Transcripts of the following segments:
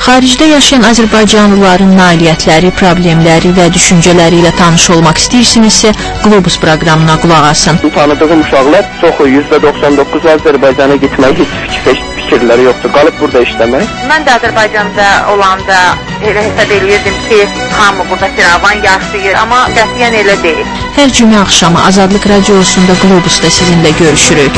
Xaricdə yaşayan Azərbaycanlıların nailiyyətləri, problemləri və düşüncələri ilə tanış olmaq istəyirsinizsə, Qlobus proqramına qulaq asın. Tanıdığım uşaqlar çoxu, %99 Azərbaycana getmək heç fikirləri yoxdur, qalıb burada işləmək. Mən də Azərbaycanda olanda elə hesab edirdim ki, hamı burada firavan yaşayır, amma qətiyyən elə deyil. Hər cümə axşamı Azadlıq Radiosunda Qlobusda sizinlə görüşürük.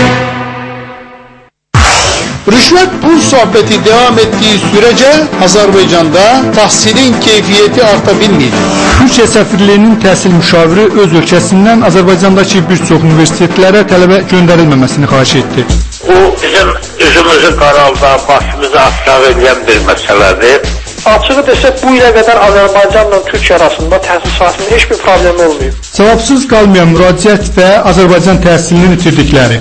Rüşvet pul sohbeti devam ettiği sürece Azerbaycan'da tahsilin keyfiyeti artabilmeyecek. Türkiye səfirliyinin təhsil müşaviri öz ölkəsindən Azərbaycandakı bir çox universitetlərə tələbə göndərilməməsini xahiş etdi. Bu bizim üzümüzü qaralda, başımızı aşağı edən bir məsələdir. Açığı desək, bu ilə qədər Azərbaycanla Türkiyə arasında təhsil sahəsində heç bir problem olmayıb. Cavabsız qalmayan müraciət və Azərbaycan təhsilini itirdikləri.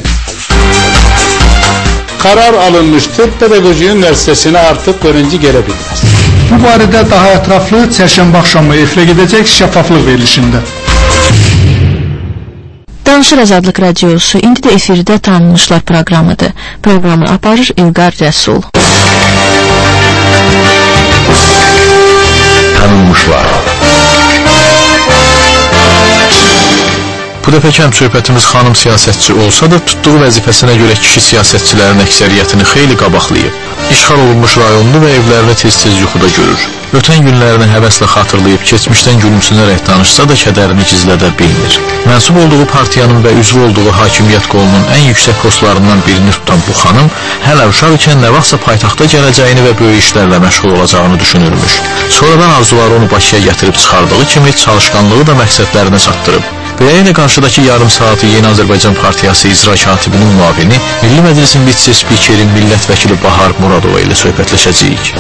Karar alınmıştır, pedagoji üniversitesine artık öğrenci gelebilmez. Bu barədə daha ətraflı çərşənbə axşamı efirə gedəcək şəffaflıq verilişində. Danışır Azadlıq Radiosu, indi də efirdə tanınmışlar proqramıdır. Proqramı aparır İlqar Rəsul. Tanınmışlar. Bu dəfəki həmsöhbətimiz xanım siyasətçi olsa da, tutduğu vəzifəsinə görə kişi siyasətçilərin əksəriyyətini xeyli qabaqlayıb. İşğal olunmuş rayonlu və evlərini tez-tez yuxuda görür. Ötən günlərini həvəslə xatırlayıb, keçmişdən gülümsünərək danışsa da kədərini gizlədə bilmir. Mənsub olduğu partiyanın və üzvü olduğu hakimiyyət qolunun ən yüksək postlarından birini tutan bu xanım, hələ uşaq ikən nə vaxtsa paytaxta gələcəyini və böyük işlərlə məşğul olacağını düşünürmüş. Sonradan arzuları onu Bakıya gətirib çıxardığı kimi çalışqanlığı da məqsədlərinə çatdırıb. Beləliklə qarşıdakı yarım saatı Yeni Azərbaycan Partiyası icra katibinin müavini, Milli Məclisin vitse-spikeri, millət vəkili Bahar Muradova ilə söhbətləşəcəyik.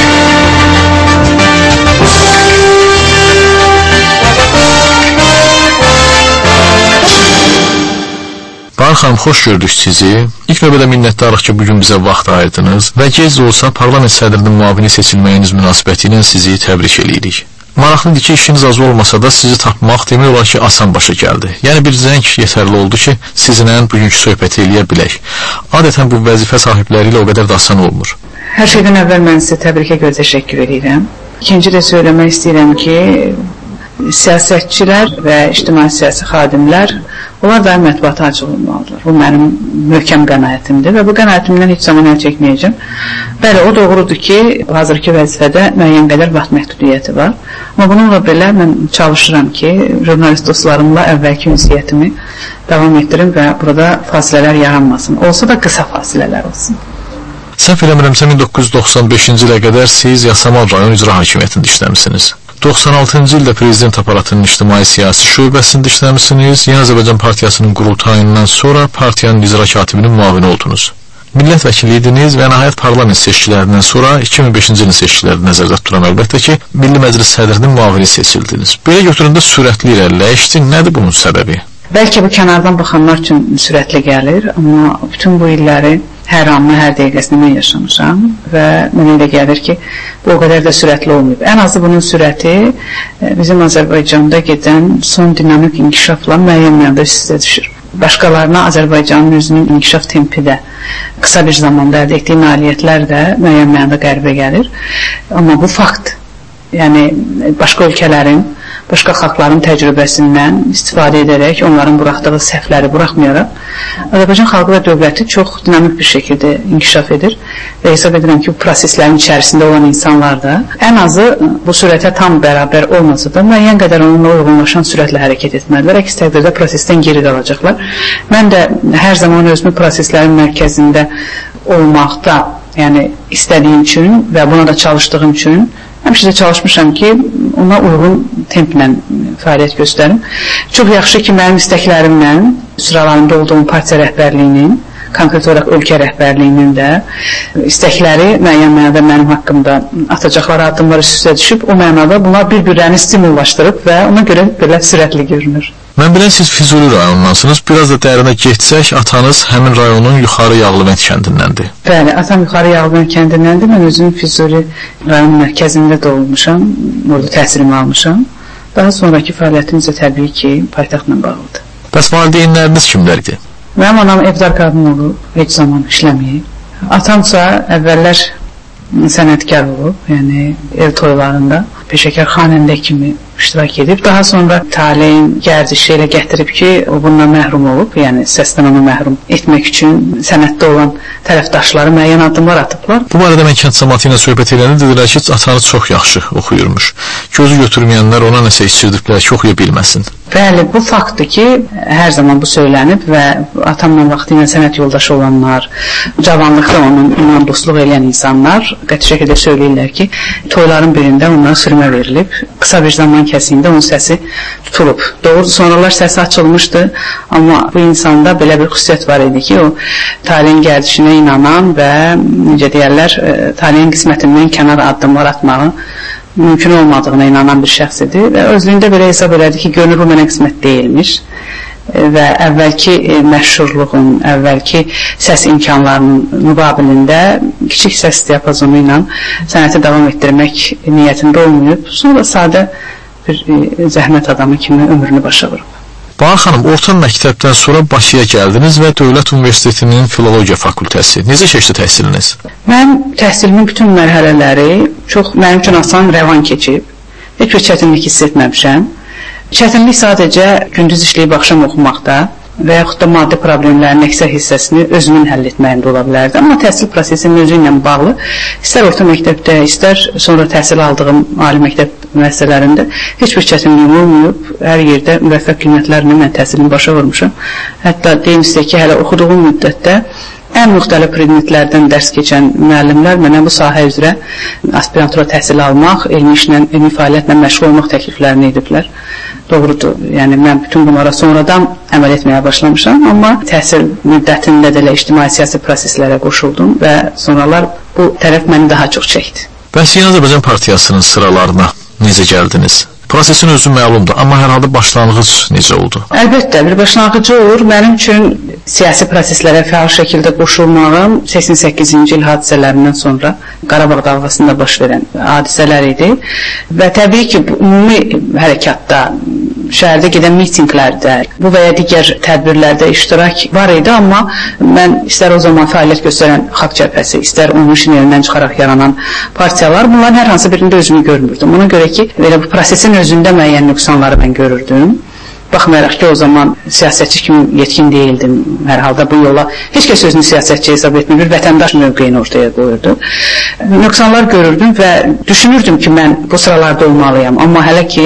Bahar xanım, xoş gördük sizi. İlk növbədə minnətdarıq ki, bugün bizə vaxt ayırdınız və gec olsa parlament sədrinin müavini seçilməyiniz münasibəti ilə sizi təbrik edirik. Maraqlıdır ki, işiniz az olmasa da sizi tapmaq demək olar ki, asan başa gəldi. Yəni bir zəng yetərli oldu ki, sizinlə bugünkü söhbəti eləyə bilək. Adətən bu vəzifə sahibləri ilə o qədər də asan olmur. Hər şeydən əvvəl mən sizə təbrikə görə təşəkkür edirəm. İkinci də söyləmək istəyirəm ki, siyasətçilər və ictimai siyasi xadimlər, onlar da mətbuata açıq olmalıdırlar. Bu mənim möhkəm qənaətimdir və bu qənaətimdən heç zaman əl çəkməyəcəm. Bəli, o doğrudur ki, hazırki vəzifədə müəyyən qədər vaxt məhdudiyyəti var. Amma bununla belə mən çalışıram ki, jurnalist dostlarımla əvvəlki ünsiyyətimi davam etdirim və burada fasilələr yaranmasın. Olsa da qısa fasilələr olsun. Səhv eləmirəmsə 1995-ci ilə qədər siz Yasamal rayon icra hakimiyyətində işləmisiniz. 96-cı ildə prezident aparatının ictimai siyasi şöbəsində işləmisiniz. Yeni Azərbaycan Partiyasının qurultayından sonra partiyanın icra katibinin müavini oldunuz. Millət vəkili idiniz və nəhayət parlament seçkilərindən sonra 2005-ci ilin seçkiləri nəzərdə tutulan əlbəttə ki, Milli Məclis sədrinin müavini seçildiniz. Belə götürəndə sürətli irəliləyişdi. Nədir bunun səbəbi? Bəlkə bu kənardan baxanlar üçün sürətli gəlir, amma bütün bu illəri hər anını, hər dəqiqəsini mən yaşamışam və mənə elə gəlir ki, bu o qədər də sürətli olmayıb. Ən azı bunun sürəti bizim Azərbaycanda gedən son dinamik inkişafla müəyyən mənada üst-üstə düşür. Başqalarına Azərbaycanın özünün inkişaf tempi də qısa bir zamanda əldə etdiyi nailiyyətlər də müəyyən mənada qəribə gəlir. Amma bu fakt, yəni başqa ölkələrin, başqa xalqların təcrübəsindən istifadə edərək, onların buraxdığı səhvləri buraxmayaraq, Azərbaycan xalqı və dövləti çox dinamik bir şəkildə inkişaf edir və hesab edirəm ki, bu proseslərin içərisində olan insanlar da ən azı bu sürətə tam bərabər olmasa da müəyyən qədər onunla uyğunlaşan sürətlə hərəkət etməlidirlər. Əks təqdirdə prosesdən geri qalacaqlar. Mən də hər zaman özümü proseslərin mərkəzində olmaqda, yəni istədiyim üçün və buna da çalışdığım üçün həmişə də çalışmışam ki, ona uyğun templə fəaliyyət göstərim. Çox yaxşı ki, mənim istəklərimlə sıralarında olduğum partiya rəhbərliyinin, konkret olaraq ölkə rəhbərliyinin də istəkləri müəyyən mənada mənim haqqımda atacaqları addımlar üst-üstə düşüb, o mənada bunlar bir-birlərini stimullaşdırıb və ona görə belə sürətli görünür. Mən bilən siz Füzuli rayonundansınız. Biraz da dərinə getsək, atanız həmin rayonun Yuxarı Yağlıbənd kəndindəndir. Bəli, atam Yuxarı Yağlıbənd kəndindəndir. Mən özüm Füzuli rayon mərkəzində doğulmuşam, orada təhsilimi almışam. Daha sonraki fəaliyyətim isə təbii ki, paytaxtla bağlıdır. Bəs valideynləriniz kimlər idi? Mənim anam evdar qadın olub, heç zaman işləməyib. Atamsa əvvəllər sənətkar olub, yəni ev toylarında peşəkar xanəndə kimi iştirak edib. Daha sonra taleyin gərdişi ilə gətirib ki, o bundan məhrum olub, yəni səsdən onu məhrum etmək üçün sənətdə olan tərəfdaşları müəyyən addımlar atıblar. Bu barədə mən kənd cəmaatı ilə söhbət edəndə dedilər ki, atanız çox yaxşı oxuyurmuş. Gözü götürməyənlər ona nəsə içirdiblər ki, oxuya bilməsin. Bəli, bu faktdır ki, hər zaman bu söylənib və atamla vaxtı ilə sənət yoldaşı olanlar, cavanlıqda onunla dostluq edən insanlar qəti şəkildə söyləyirlər ki, toyların birində onlara sürmə verilib. Qısa bir zaman kəsiyində onun səsi tutulub. Doğrudur, sonralar səsi açılmışdı, amma bu insanda belə bir xüsusiyyət var idi ki, o taleyin gərdişinə inanan və necə deyərlər, taleyin qismətindən kənar addımlar atmağı mümkün olmadığına inanan bir şəxs idi və özlüyündə belə hesab elədi ki, görünür bu mənə qismət deyilmiş və əvvəlki məşhurluğun, əvvəlki səs imkanlarının müqabilində kiçik səs diapazonu ilə sənəti davam etdirmək niyyətində olmayıb, sonra sadə bir zəhmət adamı kimi ömrünü başa vurub. Bahar xanım, orta məktəbdən sonra Bakıya gəldiniz və Dövlət Universitetinin Filologiya fakültəsi. Necə keçdi təhsiliniz? Mən təhsilimin bütün mərhələləri mənim üçün asan, rəvan keçib. Heç bir çətinlik hiss etməmişəm. Çətinlik sadəcə gündüz işləyib axşam oxumaqda və yaxud da maddi problemlərin əksər hissəsini özümün həll etməyində ola bilərdi. Amma təhsil prosesinin özü ilə bağlı, istər orta məktəbdə, istər sonra təhsil aldığım ali məktəb müəssisələrində heç bir çətinliyim olmayıb. Hər yerdə müvəffəq qiymətlərlə mən təhsilini başa vurmuşam. Hətta deyim sizə ki, hələ oxuduğum müddətdə ən müxtəlif predmetlərdən dərs keçən müəllimlər mənə bu sahə üzrə aspirantura təhsil almaq, elmi işlə, elmi fəaliyyətlə məşğul olmaq təkliflərini ediblər. Doğrudur, yəni mən bütün bunlara sonradan əməl etməyə başlamışam, amma təhsil müddətində də ictimai-siyasi proseslərə qoşuldum və sonralar bu tərəf məni daha çox çəkdi. Bəs Yeni Azərbaycan Partiyasının sıralarına necə gəldiniz? Prosesin özü məlumdur, amma hər halda başlanğıc necə oldu? Əlbəttə, bir başlanğıcı olur. Mənim üçün siyasi proseslərə fəal şəkildə qoşulmağım 88-ci il hadisələrindən sonra Qarabağ dalğasında baş verən hadisələr idi və təbii ki, ümumi hərəkatda, şəhərdə gedən mitinglərdə, bu və ya digər tədbirlərdə iştirak var idi, amma mən istər o zaman fəaliyyət göstərən Xalq Cəbhəsi, istər onun işin elindən çıxaraq yaranan partiyalar, bunların hər hansı birində özümü görmürdüm. Ona görə ki, belə bu prosesin özündə müəyyən nöqsanları mən görürdüm. Baxmayaraq ki, o zaman siyasətçi kimi yetkin deyildim. Hər halda bu yola heç kəs özünü siyasətçi hesab etmir, bir vətəndaş mövqeyini ortaya qoyurdu. Nöqsanlar görürdüm və düşünürdüm ki, mən bu sıralarda olmalıyam. Amma hələ ki,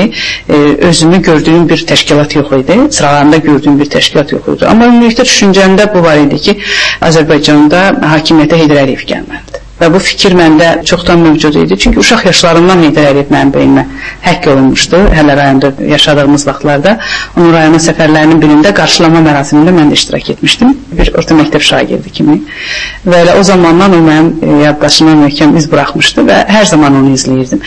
özümü gördüyüm bir təşkilat yox idi, sıralarında gördüyüm bir təşkilat yox idi. Amma ümumilikdə düşüncəmdə bu var idi ki, Azərbaycanda hakimiyyətə Heydər Əliyev gəlməlidir. Və bu fikir məndə çoxdan mövcud idi. Çünki uşaq yaşlarından Heydər Əliyev mənim beynimə həkk olunmuşdu. Hələ rayonda yaşadığımız vaxtlarda. Onun rayona səfərlərinin birində qarşılama mərasimində mən də iştirak etmişdim. Bir orta məktəb şagirdi kimi. Və elə o zamandan o mənim yaddaşıma möhkəm iz buraxmışdı və hər zaman onu izləyirdim.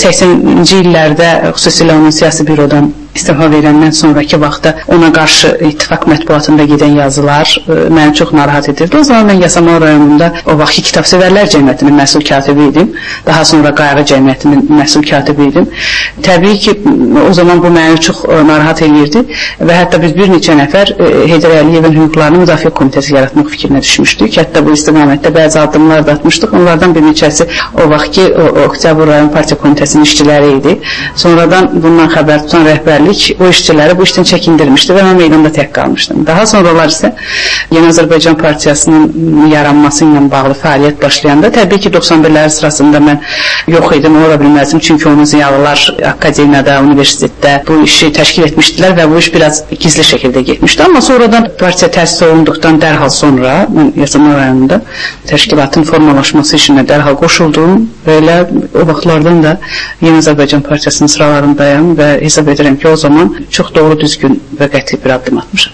80-ci illərdə xüsusilə onun siyasi bürodan istifa verəndən sonraki vaxtda ona qarşı ittifaq mətbuatında gedən yazılar məni çox narahat edirdi. O zaman mən Yasamal rayonunda o vaxtki Kitabsevərlər Cəmiyyətinin məsul katibi idim. Daha sonra Qayğı Cəmiyyətinin məsul katibi idim. Təbii ki, o zaman bu məni çox narahat edirdi və hətta biz bir neçə nəfər Heydər Əliyevin hüquqlarını müdafiə komitəsi yaratmaq fikrinə düşmüşdük. Hətta bu istiqamətdə bəzi addımlar da atmışdıq. Onlardan bir neçəsi o vaxtki Oktyabr rayon partiya komitəsinin işçiləri idi. Sonradan bundan xəbər tutan rəhbərlik o işçiləri bu işdən çəkindirmişdi və mən meydanda tək qalmışdım. Daha sonralar isə Yeni Azərbaycan Partiyasının yaranması ilə bağlı fəaliyyət başlayanda təbii ki 91-lər sırasında mən yox idim, ola bilməzdim. Çünki onu ziyalılar akademiyada, universitetdə bu işi təşkil etmişdilər və bu iş biraz gizli şəkildə getmişdi. Amma sonradan partiya təsis olunduqdan dərhal sonra mən Yasamal rayonunda təşkilatın formalaşması işinə dərhal qoşuldum və elə o vaxtlardan da Yeni Azərbaycan Partiyasının sıralarındayım və hesab edirəm ki, o zaman çox doğru, düzgün və qəti bir addım atmışam.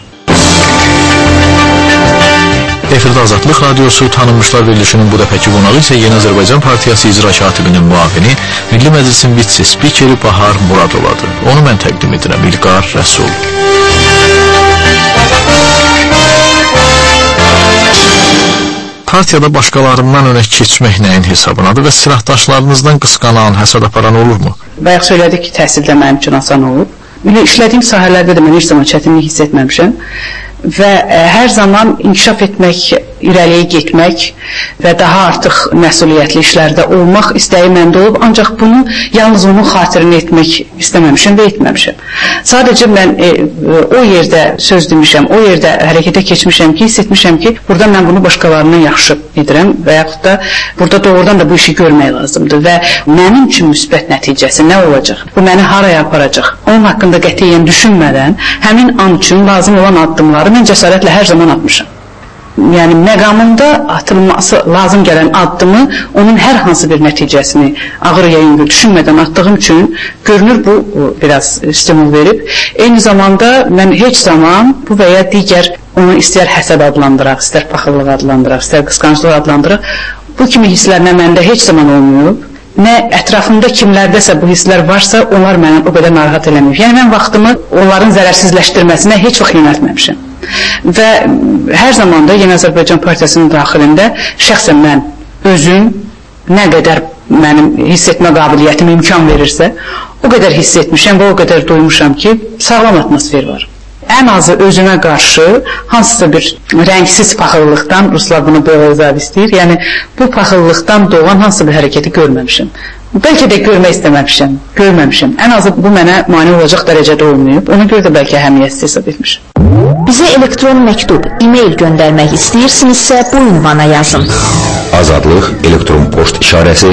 Efirdə Azadlıq Radiosu tanınmışlar verilişinin bu dəfəki qonağı isə Yeni Azərbaycan Partiyası icra katibinin müavini, Milli Məclisin vitse-spikeri Bahar Muradovadır. Onu mən təqdim edirəm, İlqar Rəsul. Partiyada başqalarından önə keçmək nəyin hesabınadır və silahdaşlarınızdan qısqanan, həsəd aparan olurmu? Bayaq söylədik ki, təhsildə mənim üçün asan olub. İşlədiyim sahələrdə də mən heç zaman çətinlik hiss etməmişəm və hər zaman inkişaf etmək irəliyə getmək və daha artıq məsuliyyətli işlərdə olmaq istəyi məndə olub, ancaq bunu yalnız onun xatirini etmək istəməmişəm və etməmişəm. Sadəcə mən o yerdə söz demişəm, o yerdə hərəkətə keçmişəm ki, hiss etmişəm ki, burada mən bunu başqalarından yaxşı edirəm və yaxud da burada doğrudan da bu işi görmək lazımdır və mənim üçün müsbət nəticəsi nə olacaq? Bu məni haraya aparacaq? Onun haqqında qətiyyən düşünmədən həmin an üçün lazım olan addımları mən cəsarətlə hər zaman atmışam. Yəni məqamında atılması lazım gələn addımı onun hər hansı bir nəticəsini ağır yüngül düşünmədən atdığım üçün görünür bu biraz stimul verib. Eyni zamanda mən heç zaman bu və ya digər onu istər həsəd adlandıraq, istər paxıllıq adlandıraq, istər qısqanclıq adlandıraq, bu kimi hisslərlə məndə heç zaman olmayıb. Nə ətrafımda kimlərdəsə bu hisslər varsa, onlar məni o qədər narahat eləməyib. Yəni mən vaxtımı onların zərərsizləşdirməsinə heç vaxt yönəltməmişəm. Və hər zaman da Yeni Azərbaycan Partiyasının daxilində şəxsən mən özüm nə qədər mənim hiss etmə qabiliyyətim imkan verirsə, o qədər hiss etmişəm və o qədər duymuşam ki, sağlam atmosfer var. Ən azı özümə qarşı hansısa bir rəngsiz paxıllıqdan, ruslar bunu belə izah istəyir, yəni bu paxıllıqdan doğan hansısa bir hərəkəti görməmişəm. Bəlkə də görmək istəməmişəm, görməmişəm. Ən azı bu mənə mane olacaq dərəcədə olmayıb, ona görə də bəlkə əhəmiyyətsiz hesab etmişəm. Bizə elektron məktub, e-mail göndərmək istəyirsinizsə bu ünvana yazın. Azadlıq elektron poçt işarəsi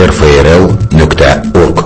rfrl.org.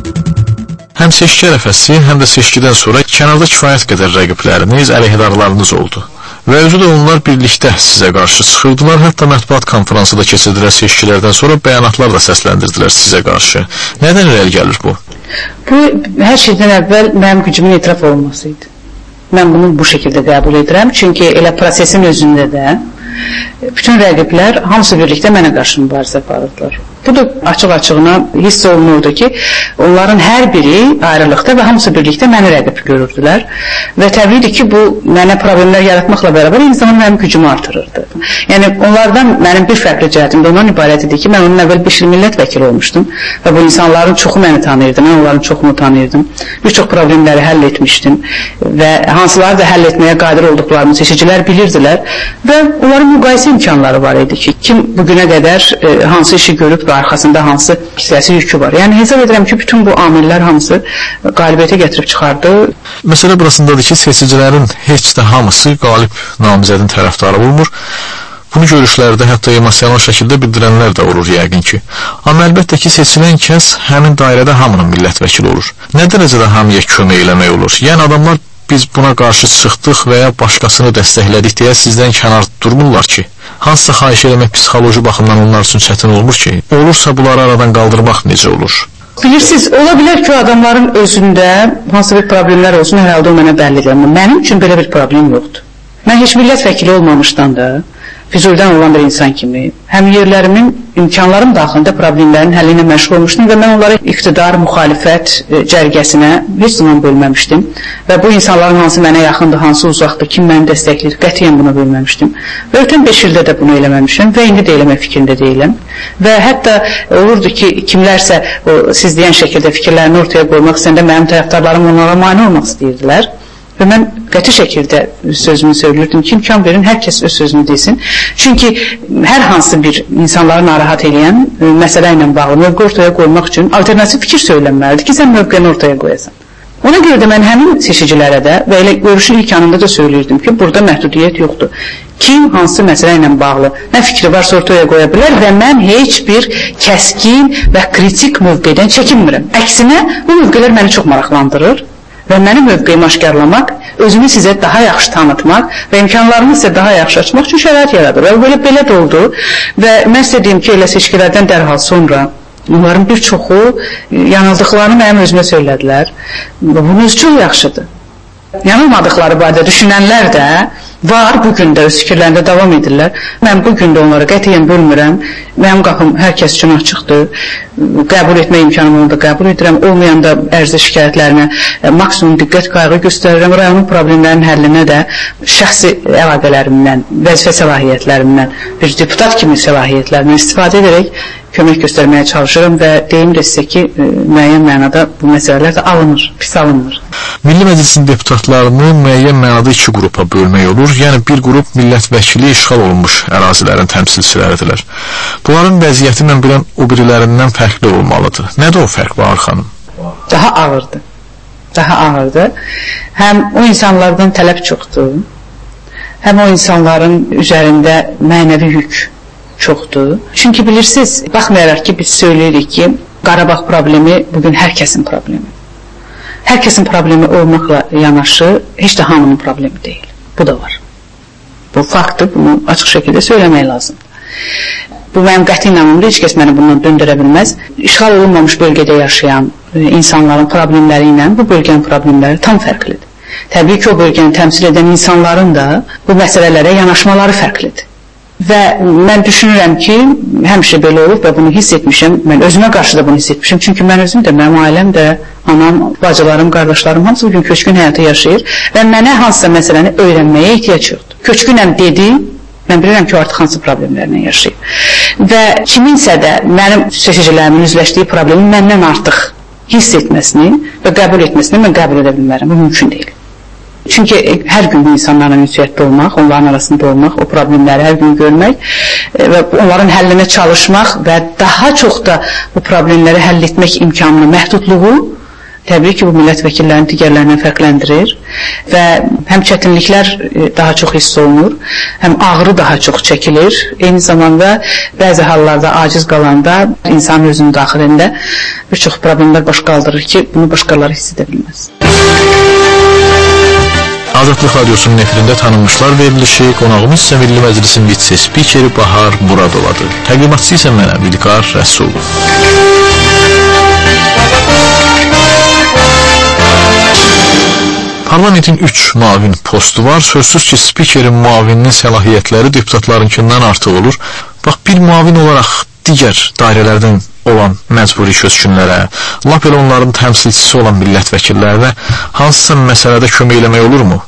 Həm seçki ərəfəsi, həm də seçkidən sonra kənarda kifayət qədər rəqibləriniz, əleyhidarlarınız oldu. Və özü də onlar birlikdə sizə qarşı çıxırdılar, hətta mətbuat konferansında keçirdilər seçkilərdən sonra bəyanatlar da səsləndirdilər sizə qarşı. Nədən irəli gəlir bu? Bu, hər şeydən əvvəl mənim gücümün etiraf olmasıydı. Mən bunu bu şəkildə qəbul edirəm, çünki elə prosesin özündə də bütün rəqiblər hamısı birlikdə mənə qarşı mübarizə aparırdılar. Bu da açıq-açığına hiss olunurdu ki, onların hər biri ayrılıqda və hamısı birlikdə məni rəqib görürdülər. Və təbiidir ki, bu mənə problemlər yaratmaqla bərabər eyni zamanda mənim gücümü artırırdı. Yəni, onlardan mənim bir fərqli cəhətim də ondan ibarət idi ki, mən onun əvvəl 5 il millət vəkili olmuşdum və bu insanların çoxu məni tanıyırdı, mən onların çoxunu tanıyırdım. Bir çox problemləri həll etmişdim və hansıları da həll etməyə qadir olduqlarını seçicilər bilirdilər və onların müqayisə imkanları var idi ki, kim bugünə qədər hansı işi görüb və arxasında hansı hissəsi yükü var. Yəni, hesab edirəm ki, bütün bu amillər hamısı qalibiyyətə gətirib çıxardı. Məsələ burasındadır ki, seçicilərin heç də hamısı qalib namizədin tərəfdarı olmur. Bunu görüşlərdə hətta emosional şəkildə bildirənlər də olur yəqin ki. Amma əlbəttə ki, seçilən kəs həmin dairədə hamının millət vəkili olur. Nə dərəcədə hamıya kömək eləmək olur? Yəni, adamlar biz buna qarşı çıxdıq və ya başqasını dəstəklədik deyə sizdən kənar durmurlar ki. Hansısa xahiş eləmək psixoloji baxımdan onlar üçün çətin olmur ki, olursa bunları aradan qaldırmaq necə olur? Bilirsiniz, ola bilər ki, o adamların özündə hansı bir problemlər olsun, hər halda o mənə bəlli gəlmir. Mənim üçün belə bir problem yoxdur. Mən heç millət vəkili olmamışdan da, Füzulidən olan bir insan kimi, həm yerlərimin, imkanlarım daxilində problemlərin həlli ilə məşğul olmuşdum və mən onları iqtidar, müxalifət cərgəsinə heç zaman bölməmişdim və bu insanların hansı mənə yaxındır, hansı uzaqdır, kim məni dəstəkləyir, qətiyyən buna bölməmişdim. Və ötən 5 ildə də bunu eləməmişəm və indi də eləmək fikrində deyiləm. Və hətta olurdu ki, kimlərsə siz deyən şəkildə fikirlərini ortaya qoymaq istəyəndə mənim tərəfdarlarım onlara mane olmaq istəyirdilər. Və mən qəti şəkildə sözümü söylürdüm ki, imkan verin, hər kəs öz sözünü desin. Çünki hər hansı bir insanları narahat edən məsələ ilə bağlı mövqe ortaya qoymaq üçün alternativ fikir söylənməlidir ki, sən mövqeni ortaya qoyasan. Ona görə də mən həmin seçicilərə də və elə görüşün ilk anında da söylürdüm ki, burada məhdudiyyət yoxdur. Kim hansı məsələ ilə bağlı nə fikri varsa ortaya qoya bilər və mən heç bir kəskin və kritik mövqedən çəkinmirəm. Əksinə, bu mövqelər məni çox maraqlandırır. Və mənim mövqeyimi aşkarlamaq, özümü sizə daha yaxşı tanıtmaq və imkanlarımı sizə daha yaxşı açmaq üçün şərait yaradır. Və belə də oldu və mən sizə deyim ki, elə seçkilərdən dərhal sonra onların bir çoxu yanıldıqlarını mənim özümə söylədilər. Bunun özü çox yaxşıdır. Yanılmadıqları barədə düşünənlər də var, bugün də öz fikirlərində davam edirlər. Mən bugün də onları qətiyyən bölmürəm. Mənim qapım hər kəs üçün açıqdır. qəbul etmə imkanım olanda qəbul edirəm, olmayanda ərizə şikayətlərinə maksimum diqqət, qayğı göstərirəm, rayonun problemlərinin həllinə də şəxsi əlaqələrimdən, vəzifə səlahiyyətlərimdən, bir deputat kimi səlahiyyətlərimdən istifadə edərək kömək göstərməyə çalışıram və deyim də sizə ki, müəyyən mənada bu məsələlər də alınır, pis alınmır. Milli Məclisin deputatlarını müəyyən mənada iki qrupa bölmək olur. Yəni bir qrup millət vəkili işğal olunmuş ərazilərin təmsilçiləridirlər. Bunların vəziyyəti mən bilən o birilərindən fərqli olmalıdır. Nədir o fərq var xanım? Daha ağırdır. Daha ağırdır. Həm o insanlardan tələb çoxdur, həm o insanların üzərində mənəvi yük çoxdur. Çünki bilirsiniz, baxmayaraq ki, biz söyləyirik ki, Qarabağ problemi bugün hər kəsin problemi. Hər kəsin problemi olmaqla yanaşı, heç də hamının problemi deyil. Bu da var. Bu faktdır, bunu açıq şəkildə söyləmək lazımdır. Bu mənim qəti inanımdır, heç kəs məni bundan döndürə bilməz. İşğal olunmamış bölgədə yaşayan insanların problemləri ilə bu bölgənin problemləri tam fərqlidir. Təbii ki, o bölgəni təmsil edən insanların da bu məsələlərə yanaşmaları fərqlidir. Və mən düşünürəm ki, həmişə belə olub və bunu hiss etmişəm, mən özümə qarşı da bunu hiss etmişəm, çünki mən özüm də, mənim ailəm də, anam, bacılarım, qardaşlarım hamısı bugün köçkün həyatı yaşayır və mənə hansısa məsələni öyrənməyə ehtiyac yoxdur. Köçkünəm dedi, mən bilirəm ki, o artıq hansı problemlərlə yaşayır. Və kiminsə də mənim seçicilərimin üzləşdiyi problemi məndən artıq hiss etməsini və qəbul etməsini mən qəbul edə bilmərəm, bu mümkün deyil. Çünki hər gün bu insanlarla ünsiyyətdə olmaq, onların arasında olmaq, o problemləri hər gün görmək və onların həllinə çalışmaq və daha çox da bu problemləri həll etmək imkanının məhdudluğu təbii ki, bu millət vəkillərinin digərlərindən fərqləndirir və həm çətinliklər daha çox hiss olunur, həm ağrı daha çox çəkilir. Eyni zamanda bəzi hallarda aciz qalanda insanın özünün daxilində bir çox problemlər baş qaldırır ki, bunu başqaları hiss edə bilməz. Azadlıq Radiosunun efirində tanınmışlar verilişi, qonağımız isə Milli Məclisin vitse-spikeri Bahar Muradovadır. Təqdimatçı isə mənəm, İlqar Rəsulov. Parlamentin 3 müavin postu var. Sözsüz ki, spikerin müavininin səlahiyyətləri deputatlarınkindən artıq olur. Bax, bir müavin olaraq digər dairələrdən olan məcburi köçkünlərə, lap elə onların təmsilçisi olan millət vəkillərinə hansısa məsələdə kömək eləmək olurmu?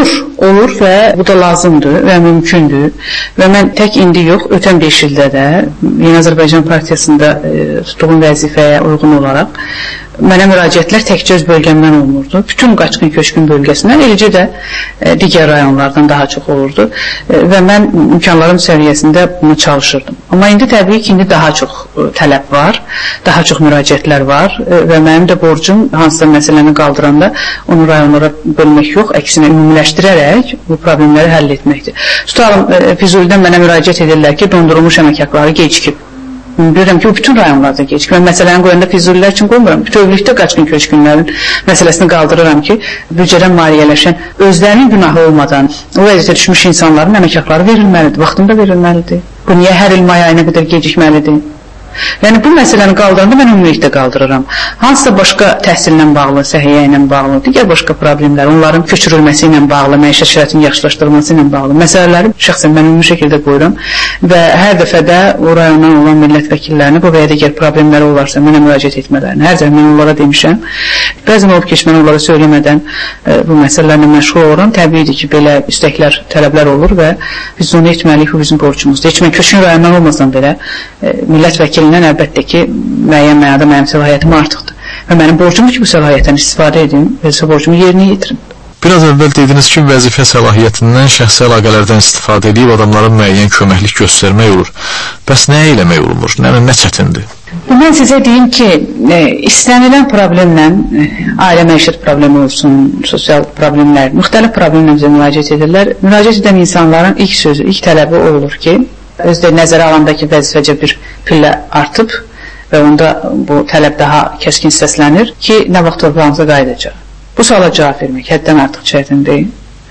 Olur və bu da lazımdır və mümkündür. Və mən tək indi yox, ötən 5 ildə də Yeni Azərbaycan Partiyasında tutduğum vəzifəyə uyğun olaraq mənə müraciətlər təkcə öz bölgəmdən olmurdu. Bütün qaçqın köçkün bölgəsindən, eləcə də digər rayonlardan daha çox olurdu və mən imkanlarım səviyyəsində bunu çalışırdım. Amma indi təbii ki, indi daha çox tələb var, daha çox müraciətlər var və mənim də borcum hansısa məsələni qaldıranda onu rayonlara bölmək yox, əksinə ümumiləşdirərək bu problemləri həll etməkdir. Tutalım, Füzulidən mənə müraciət edirlər ki, dondurulmuş əmək haqları gecikib. Görürəm ki, o bütün rayonlarda gecikib. Mən məsələni qoyanda Füzulilər üçün qoymuram. Bütövlükdə qaçqın köçkünlərin məsələsini qaldırıram ki, büdcədən maliyyələşən, özlərinin günahı olmadan o vəziyyətə düşmüş insanların əmək haqları verilməlidir, vaxtında verilməlidir. Bu niyə hər il may ayına qədər gecikməlidir? Yəni, bu məsələni qaldıranda mən ümumilikdə qaldırıram. Hansısa başqa təhsillə bağlı, səhiyyə ilə bağlı, digər başqa problemlər, onların köçürülməsi ilə bağlı, məişət şəraitinin yaxşılaşdırılması ilə bağlı məsələləri şəxsən mən ümumi şəkildə qoyuram və hər dəfədə o rayondan olan millət vəkillərini bu və ya digər problemləri olarsa mənə müraciət etmələrini, hər zaman mən onlara demişəm. Bəzən olub ki, mən onlara söyləmədən bu məsələlərlə məşğul oluram. Təbiidir ki, belə istəklər, tələblər olur və biz onu etməliyik, bu bizim borcumuzdur. Heç mən köçkün rayondan olmasam belə, millət vəkilindən əlbəttə ki, müəyyən mənada mənim səlahiyyətim artıqdır. Və mənim borcumdur ki, bu səlahiyyətdən istifadə edim və borcumu yerinə yetirim. Biraz əvvəl dediniz ki, vəzifə səlahiyyətindən şəxsi əlaqələrdən istifadə edib adamlara müəyyən köməklik göstərmək olur. Bəs nə eləmək olunur? Nə çətindir? Mən sizə deyim ki, istənilən problemlə, ailə məişət problemi olsun, sosial problemlər, müxtəlif problemlə bizə müraciət edirlər. Müraciət edən insanların ilk sözü, ilk tələbi o olur ki, özdə nəzərə alandakı vəzifəcə bir pillə artıb və onda bu tələb daha kəskin səslənir ki, nə vaxt torpağımıza qayıdacaq. Bu suala cavab vermək həddən artıq çətin deyil.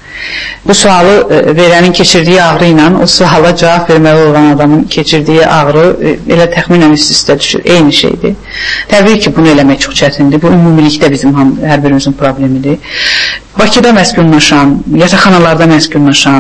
Bu sualı verənin keçirdiyi ağrı ilə o suala cavab verməli olan adamın keçirdiyi ağrı elə təxminən üst-üstə düşür. Eyni şeydir. Təbii ki, bunu eləmək çox çətindir. Bu ümumilikdə bizim hər birimizin problemidir. Bakıda məskunlaşan, yataqxanalarda məskunlaşan,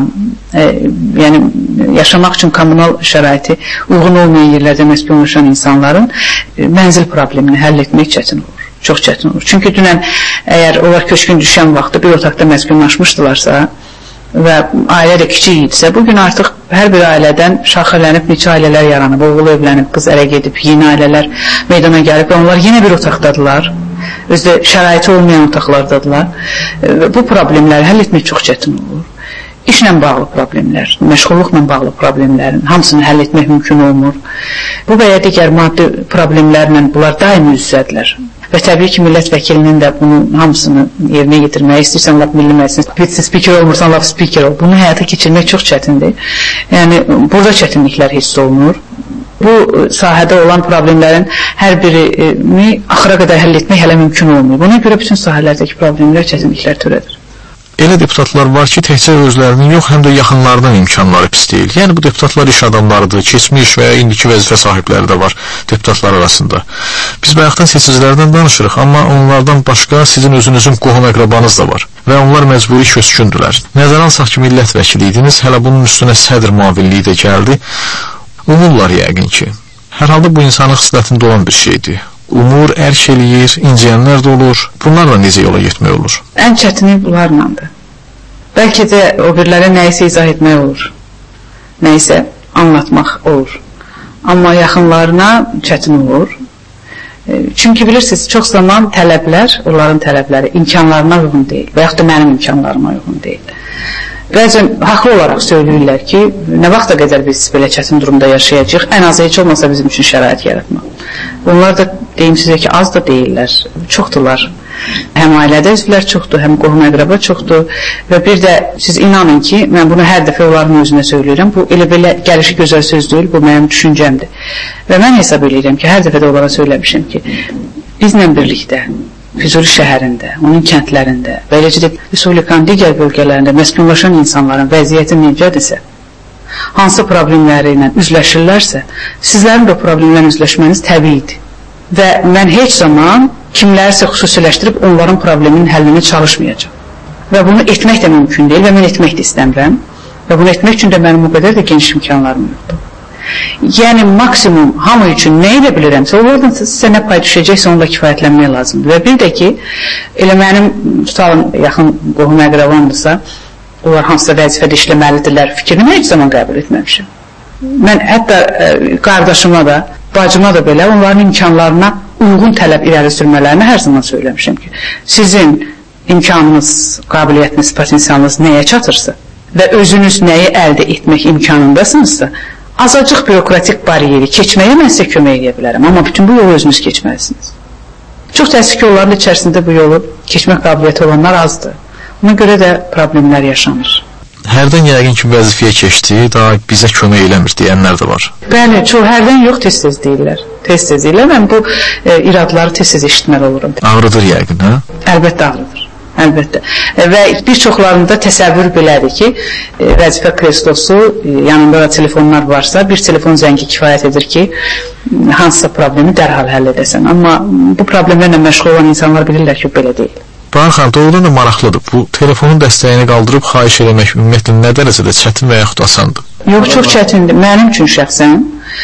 yəni yaşamaq üçün kommunal şəraiti uyğun olmayan yerlərdə məskunlaşan insanların mənzil problemini həll etmək çətin olur. Çox çətin olur. Çünki dünən əgər onlar köçkün düşən vaxtda bir otaqda məskunlaşmışdılarsa və ailə də kiçik idisə, bugün artıq hər bir ailədən şaxələnib neçə ailələr yaranıb, oğul evlənib, qız ərə gedib, yeni ailələr meydana gəlib və onlar yenə bir otaqdadılar. Özdə şəraiti olmayan otaqlardadılar. Bu problemləri həll etmək çox çətin olur. İşlə bağlı problemlər, məşğulluqla bağlı problemlərin hamısını həll etmək mümkün olmur. Bu və ya digər maddi problemlərlə bunlar daimi üz-üzədirlər. Və təbii ki, millət vəkilinin də bunun hamısını yerinə getirməyə istəyirsən, laf milli məclisin spiker olmursan, laf spiker ol. Bunu həyata keçirmək çox çətindir. Yəni, burada çətinliklər hiss olunur. Bu sahədə olan problemlərin hər birini axıra qədər həll etmək hələ mümkün olmuyor. Buna görə bütün sahələrdəki problemlər, çətinliklər törədir. Elə deputatlar var ki, təkcə özlərinin yox, həm də yaxınlarının imkanları pis deyil. Yəni, bu deputatlar iş adamlarıdır, keçmiş və ya indiki vəzifə sahibləri də var deputatlar arasında. Biz bayaqdan seçicilərdən danışırıq, amma onlardan başqa sizin özünüzün qohum əqrabanız da var və onlar məcburi köçkündülər. Nəzərə alsaq ki, millət vəkili idiniz, hələ bunun üstünə sədr müavinliyi də gəldi. Umurlar yəqin ki. Hər halda bu insanın xislətində olan bir şeydir. Umur, ərk eləyir, inciyənlər də olur. Bunlarla necə yola getmək olur? Ən çətini bunlarlandır. Bəlkə də o birilərə nəyisə izah etmək olur. Nəyisə anlatmaq olur. Amma yaxınlarına çətin olur. Çünki bilirsiniz, çox zaman tələblər, onların tələbləri imkanlarına uyğun deyil və yaxud da mənim imkanlarıma uyğun deyil. Bəzən haqlı olaraq söyləyirlər ki, nə vaxta qədər biz belə çətin durumda yaşayacaq, ən azı heç olmasa bizim üçün şərait yaratmaq. Onlar da deyim sizə ki, az da deyirlər, çoxdurlar. Həm ailədə üzvlər çoxdur, həm qohum əqraba çoxdur və bir də siz inanın ki, mən bunu hər dəfə onların özünə söyləyirəm, bu elə belə gəlişi gözəl söz deyil, bu mənim düşüncəmdir. Və mən hesab edirəm ki, hər dəfə də onlara söyləmişəm ki, bizlə birlikdə Füzuli şəhərində, onun kəndlərində və eləcə də Respublikanın digər bölgələrində məskunlaşan insanların vəziyyəti necədirsə, hansı problemləri ilə üzləşirlərsə, sizlərin də o problemlərlə üzləşməniz təbiidir. Və mən heç zaman kimlərsə xüsusiləşdirib onların probleminin həllinə çalışmayacağam. Və bunu etmək də mümkün deyil və mən etmək də istəmirəm. Və bunu etmək üçün də mənim o qədər də geniş imkanlarım yoxdur. Yəni, maksimum hamı üçün nə edə bilirəmsə, onlardan sizə nə pay düşəcəksə, onunla kifayətlənmək lazımdır. Və bir də ki, elə mənim tutalım yaxın qohum əqrabamdırsa, onlar hansısa vəzifədə işləməlidirlər, fikrini heç zaman qəbul etməmişim. Mən hətta qardaşıma da, bacıma da belə onların imkanlarına uyğun tələb irəli sürmələrini hər zaman söyləmişim ki, sizin imkanınız, qabiliyyətiniz, potensialınız nəyə çatırsa və özünüz nəyi əldə etmək imkanındasınızsa, azacıq bürokratik bariyeri keçməyə mən sizə kömək edə bilərəm, amma bütün bu yolu özünüz keçməlisiniz. Çox təəssüf ki, onların içərisində bu yolu keçmək qabiliyyəti olanlar azdır. Buna görə də problemlər yaşanır. Hərdən yəqin ki, vəzifəyə keçdi, daha bizə kömək eləmir deyənlər də var. Bəli, hərdən yox, tez-tez deyirlər. Tez-tez deyirlər, mən bu iradları tez-tez eşitməli olurum. Ağrıdır yəqin, hə? Əlbəttə ağrıdır. Əlbəttə. Və bir çoxlarında təsəvvür belədir ki, vəzifə kreslosu, yanında da telefonlar varsa, bir telefon zəngi kifayət edir ki, hansısa problemi dərhal həll edəsən. Amma bu problemlərlə məşğul olan insanlar bilirlər ki, belə deyil. Bahar xanım, doğrudan da maraqlıdır. Bu telefonun dəstəyini qaldırıb xahiş eləmək ümumiyyətlə nə dərəcədə çətin və yaxud asandır? Yox, çox çətindir. Mənim üçün şəxsən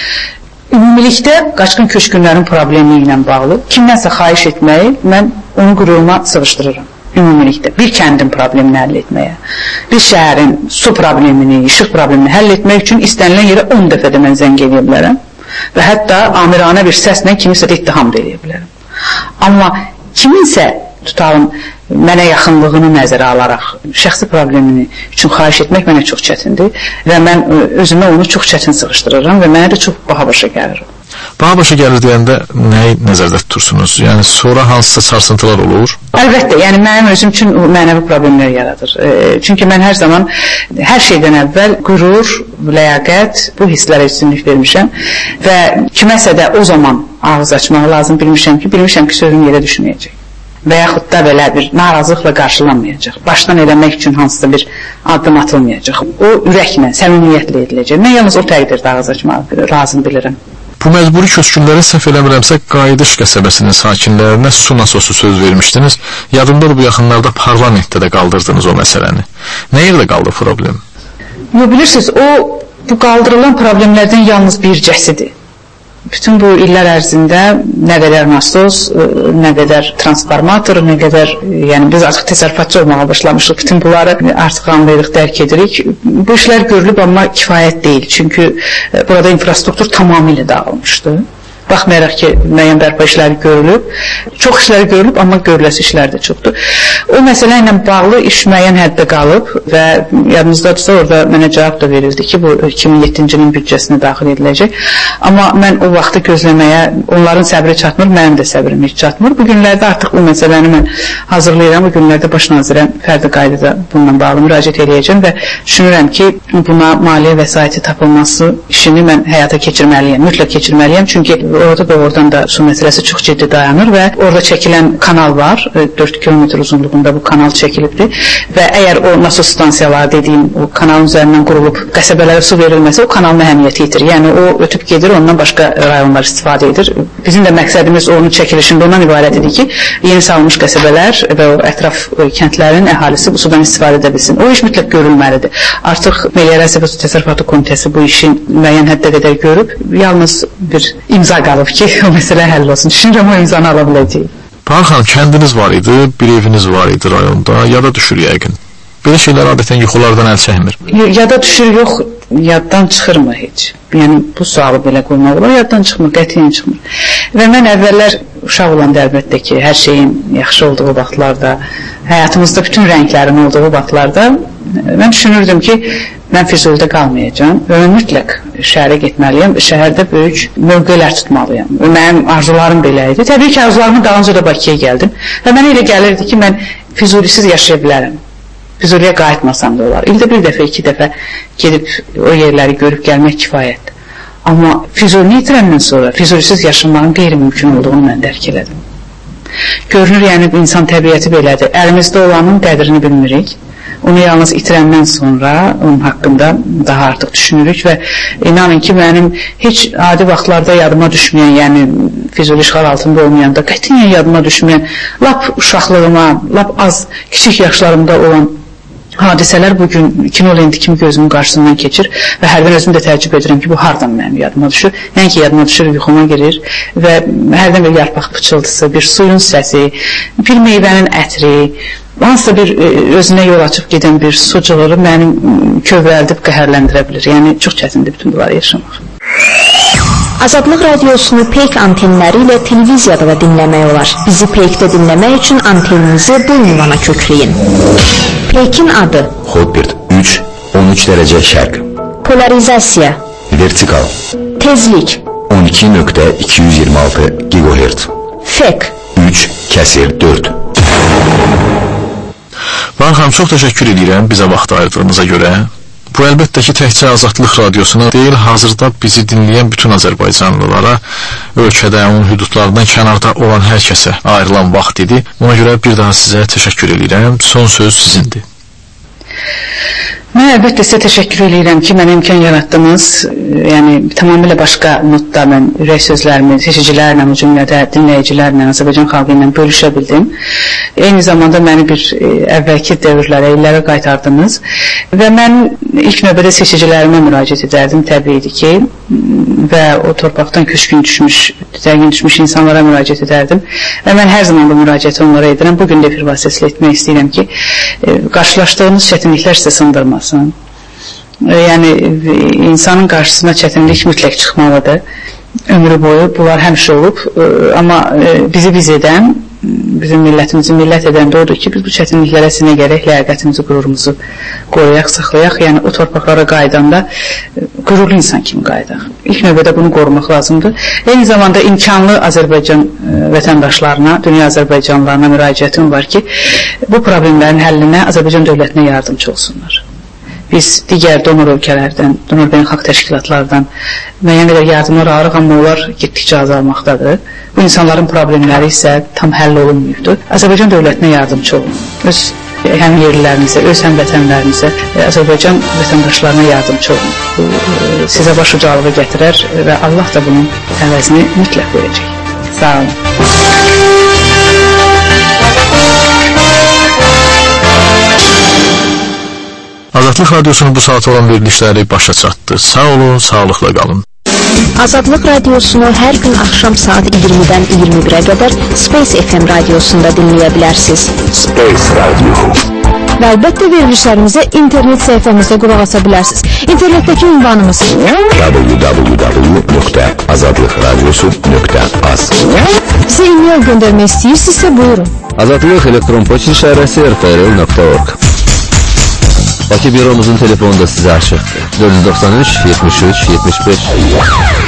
ümumilikdə qaçqın köçkünlərin problemi ilə bağlı kimdənsə xahiş etməyi mən onu qüruruma sığışdırıram. Ümumilikdə bir kəndin problemini həll etməyə, bir şəhərin su problemini, işıq problemini həll etmək üçün istənilən yerə 10 dəfə də mən zəng edə bilərəm və hətta amiranə bir səslə kimisə də ittiham da edə bilərəm. Amma kiminsə tutalım mənə yaxınlığını nəzərə alaraq şəxsi problemini üçün xahiş etmək mənə çox çətindir və mən özümə onu çox çətin sığışdırıram və mənə də çox baha başa gəlir. Baha başa gəlir deyəndə nəyi nəzərdə tutursunuz? Yəni sonra hansısa sarsıntılar olur? Əlbəttə, yəni mənim özüm üçün mənəvi problemlər yaradır. Çünki mən hər zaman, hər şeydən əvvəl qürur, ləyaqət, bu hisslərə üstünlük vermişəm və kiməsə də o zaman ağız açmağı lazım bilmişəm ki, sözüm yerə düşməyəcək. Və yaxud da belə bir narazılıqla qarşılanmayacaq. Başdan eləmək üçün hansısa bir addım atılmayacaq. O ürəklə, səmimiyyətlə ediləcək. Mən yalnız o təqdirdə ağız açmağı lazım bilirəm. Bu məcburi köçkünlərə səhv eləmirəmsə Qayıdış qəsəbəsinin sakinlərinə su nasosu söz vermişdiniz. Yadımdadır, bu yaxınlarda parlamentdə də qaldırdınız o məsələni. Nə yerdə qaldı problem? Bilirsiniz, bu qaldırılan problemlərdən yalnız bircəsidir. Bütün bu illər ərzində nə qədər nasos, nə qədər transformator, nə qədər, yəni biz artıq təsərrüfatçı olmağa başlamışıq. Bütün bunları artıq anlayırıq, dərk edirik. Bu işlər görülüb, amma kifayət deyil. Çünki burada infrastruktur tamamilə dağılmışdı. Baxmayaraq ki, müəyyən bərpa işləri görülüb, çox işləri görülüb, amma görüləsi işlər də çoxdur. O məsələ ilə bağlı iş müəyyən həddə qalıb və yadınızdadırsa orada mənə cavab da verildi ki, bu 2007-ci ilin büdcəsinə daxil ediləcək. Amma mən o vaxtı gözləməyə, onların səbri çatmır, mənim də səbrim heç çatmır. Bu günlərdə artıq bu məsələni mən hazırlayıram, bu günlərdə baş nazirə fərdi qaydada bununla bağlı müraciət edəcəm və düşünürəm ki, buna maliyyə vəsaiti tapılması işini mən həyata keçirməliyəm, mütləq keçirməliyəm, çünki orada da oradan da su məsələsi çox ciddi dayanır və orada çəkilən kanal var, 4 kilometr uzunluğunda bu kanal çəkilibdir və əgər o nasos stansiyaları dediyim o kanalın üzərindən qurulub qəsəbələrə su verilməsə o kanalın əhəmiyyəti itir. Yəni o ötüb gedir, ondan başqa rayonlar istifadə edir. Bizim də məqsədimiz onun çəkilişində ondan ibarət idi ki, yeni salınmış qəsəbələr və o ətraf kəndlərin əhalisi bu sudan istifadə edə bilsin. O iş mütləq görülməlidir. Artıq Meliorasiya və Su Təsərrüfatı Komitəsi bu işin müəyyən həddə qədər görüb, yalnız bir imza qalıb ki, o məsələ həll olsun. Düşünürəm o imzanı ala biləcəyik. Bahar xanım, kəndiniz var idi, bir eviniz var idi rayonda, yada düşür yəqin. Belə şeylər adətən yuxulardan əl çəkmir. Yada düşür, yox, yaddan çıxırmı heç? Yəni, bu sualı belə qoymaq olar, yaddan çıxmır, qətiyyən çıxmır. Və mən əvvəllər uşaq olanda əlbəttə ki, hər şeyin yaxşı olduğu vaxtlarda, həyatımızda bütün rənglərin olduğu vaxtlarda mən düşünürdüm ki, mən Füzulidə qalmayacağam və mən mütləq şəhərə getməliyəm, şəhərdə böyük mövqelər tutmalıyam. Mənim arzularım belə idi. Təbii ki, arzularımın dalınca da Bakıya gəldim və mənə elə gəlirdi ki, mən Füzulisiz yaşaya bilərəm. Füzuliyə qayıtmasam da olar. İldə bir dəfə, 2 dəfə gedib o yerləri görüb gəlmək kifayətdir. Amma Füzulini itirəndən sonra Füzulisiz yaşamağın qeyri-mümkün olduğunu mən dərk elədim. Görünür, yəni insan təbiəti belədir. Əlimizdə olanın qədrini bilmirik. Onu yalnız itirəndən sonra onun haqqında daha artıq düşünürük və inanın ki, mənim heç adi vaxtlarda yadıma düşməyən, yəni Füzuli işğal altında olmayanda qətiyyən yadıma düşməyən, lap uşaqlığıma, lap az kiçik yaşlarımda olan hadisələr bugün kino lenti kimi gözümün qarşısından keçir və hərdən özüm də təəccüb edirəm ki, bu hardan mənim yadıma düşür. Nəinki yadıma düşür, yuxuma girir və hərdən bir yarpaq pıçıltısı, bir suyun səsi, bir meyvənin ətri, hansısa bir özünə yol açıb gedən bir su cığırı mənim kövrəldib qəhərləndirə bilir. Yəni, çox çətindir bütün bunları yaşamaq. Azadlıq radiosunu Peyk antenləri ilə televiziyada da dinləmək olar. Bizi Peykdə dinləmək üçün anteninizi bu ünvana kökləyin. Peykin adı Hotbird 3, 13 dərəcə şərq. Polarizasiya Vertikal Tezlik 12.226 GHz. Fek 3, kəsir 4. Bahar xanım, çox təşəkkür edirəm bizə vaxt ayırdığınıza görə. Bu əlbəttə ki, təkcə Azadlıq radiosuna deyil, hazırda bizi dinləyən bütün Azərbaycanlılara, ölkədə, onun hüdudlarından kənarda olan hər kəsə ayrılan vaxt idi. Ona görə bir daha sizə təşəkkür edirəm. Son söz sizindir. Mən əlbəttə sizə təşəkkür edirəm ki, mənə imkan yaratdınız. Yəni, tamamilə başqa notda mən ürək sözlərimi seçicilərlə, o cümlədə dinləyicilərlə, Azərbaycan xalqı ilə bölüşə bildim. Eyni zamanda məni bir əvvəlki dövrlərə, illərə qaytardınız və mən ilk növbədə seçicilərimə müraciət edərdim, təbiidir ki, və o torpaqdan köçkün düşmüş, dərgin düşmüş insanlara müraciət edərdim və mən hər zaman bu müraciəti onlara edirəm. Bugün də bir vasitəsilə etmək istəyirəm ki, qarşılaşdığınız çətinliklər sizə sındırmasın. Yəni, insanın qarşısına çətinlik mütləq çıxmalıdır. Ömrü boyu bunlar həmişə olub, amma bizi biz edən, bizim millətimizi millət edən də odur ki, biz bu çətinliklərə sinə gərək ləyaqətimizi, qürurumuzu qoruyaq, saxlayaq. Yəni, o torpaqlara qaydanda qürurlu insan kimi qaydaq. İlk növbədə bunu qorumaq lazımdır. Eyni zamanda imkanlı Azərbaycan vətəndaşlarına, dünya Azərbaycanlılarına müraciətim var ki, bu problemlərin həllinə Azərbaycan dövlətinə yardımcı olsunlar. Biz digər donor ölkələrdən, donor beynəlxalq təşkilatlardan müəyyən qədər yardımlar alırıq, amma onlar getdikcə azalmaqdadır. Bu insanların problemləri isə tam həll olunmuyubdur. Azərbaycan dövlətinə yardımcı olun. Öz həm yerlilərinizə, öz həmvətənlərinizə, Azərbaycan vətəndaşlarına yardımcı olun. Bu sizə başucalığı gətirər və Allah da bunun əvəzini mütləq verəcək. Sağ olun. Azadlıq Radiosunun bu saat olan verilişləri başa çatdı. Sağ olun, sağlıqla qalın. Azadlıq Radiosunu hər gün axşam saat 20-dən 21-ə qədər Space FM radiosunda dinləyə bilərsiniz. Space Radio. Və əlbəttə verilişlərimizə internet səhifəmizdə qulaq asa bilərsiniz. İnternetdəki ünvanımız www.azadlıqradiosu.az. Bizə e-mail göndərmək istəyirsinizsə buyurun. Azadlıq elektron poçt şəbəkəsi rfrl.org. Bakı büromuzun telefonu da sizə açıqdır. 493 73 75.